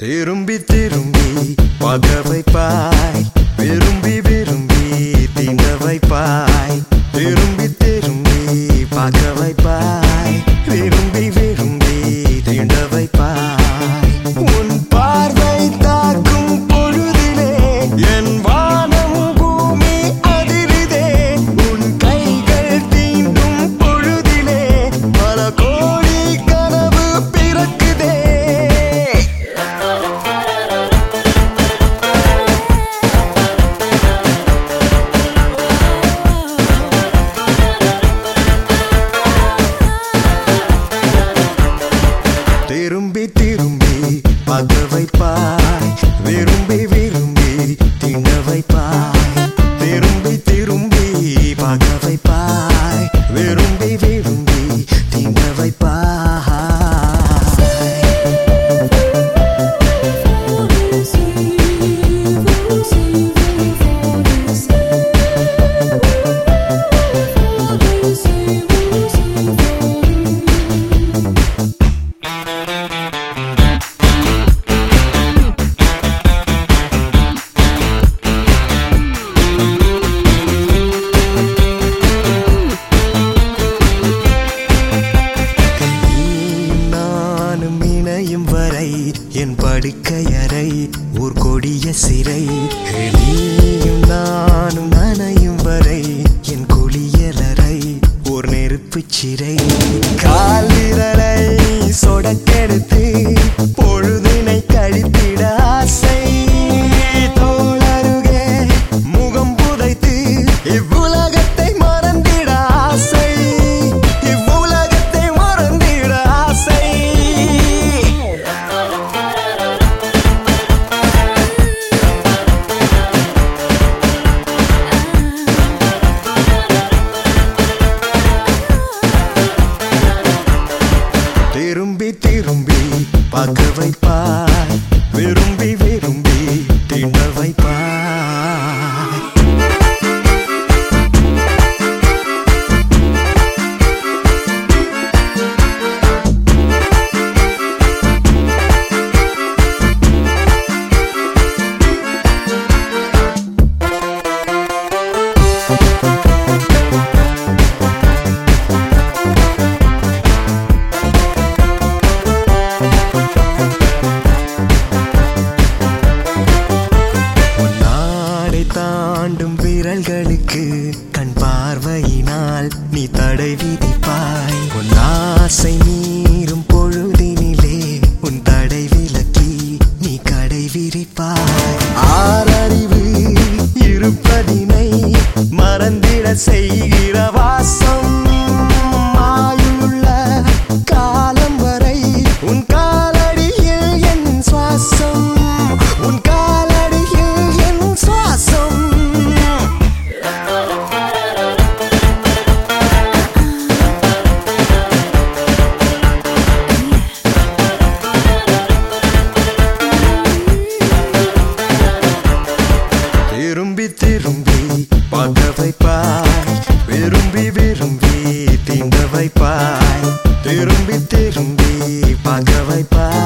திரும்பி திரும்பி பார்க்க வைப்பாய், விரும்பி விரும்பி தீண்ட வைப்பாய். திரும்பி திரும்பி பார்க்க வைப்பாய், விரும்பி விரும்பி தீண்ட வைப்பாய். உன் பார்வை தாக்கும் பொழுதிலே என் வானம் பூமி அதிருதே. உன் கைகள் தீண்டும் பொழுதிலே பல கோடி கனவு பிறக்குதே. திரும்பி திரும்பி பார்க்க வைப்பாய், விரும்பி விரும்பி தீண்ட வைப்பாய். திரும்பி திரும்பி பார்க்க வைப்பாய், விரும்பி விரும்பி தீண்ட வைப்பாய். வரை என் படுக்கையறை ஓர் கொடிய சிறை. நீயும் நானும் நனையும் வரை என் குளியலறை ஓர் நெருப்பு சிறை. காலிரலை சொடக்கெடுத்து பொழுதினை கழித்திட ஆசை. தோளருகே முகம் புதைத்து இவ்வுலகத்தை மறந்திட ஆசை. இவ்வுலகத்தை மறந்திட ஆசை. திரும்பி திரும்பி பார்க்க வைப்பாய், விரும்பி விரும்பி தீண்ட வைப்பாய். தாண்டும் விரல்களுக்கு கண் பார்வையினால் நீ தடை விதிப்பாய். உன் ஆசை மீறும் பொழுதினிலே உன் தடை விலக்கி நீ கடை விரிப்பாய். ஆறறிவு இருப்பதினை மறந்திட செய்கிற வாசம். ஆயுள்ள காலம் வரை உன் காலடியில் என் சுவாசம். உன் காலடியில் என் சுவாசம். திரும்பி திரும்பி பார்க்க வைப்பாய், விரும்பி விரும்பி தீண்ட வைப்பாய். திரும்பி திரும்பி பார்க்க வைப்பாய்.